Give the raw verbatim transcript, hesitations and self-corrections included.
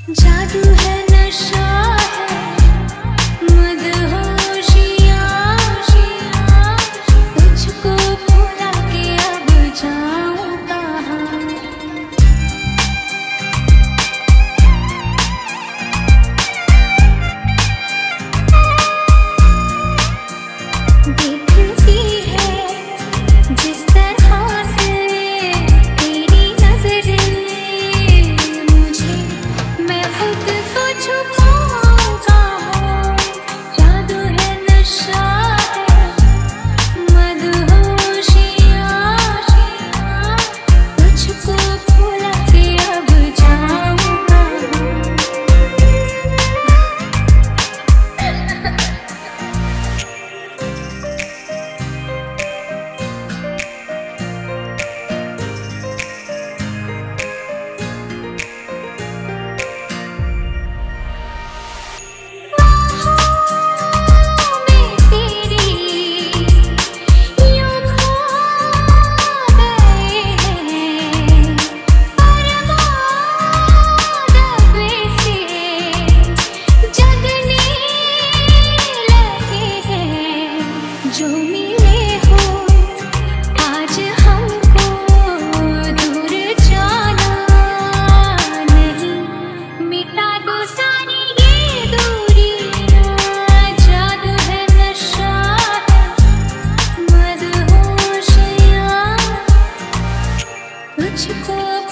जादू है नशा है मदहोशियाँ, तुझको भुला के अब जाऊँ कहाँ। देखती है जिस तरह से तेरी नजरें मुझे, मैं खुद को छुपाऊंगा हूँ। जादू है नशा है मदहोशियाँ, तुझको भुला के अब जाऊँगा। जो मिले हो आज हमको, दूर जाना नहीं, मिटा दो सारी ये दूरियां। जादू है नशा है मदहोशियाँ, तुझको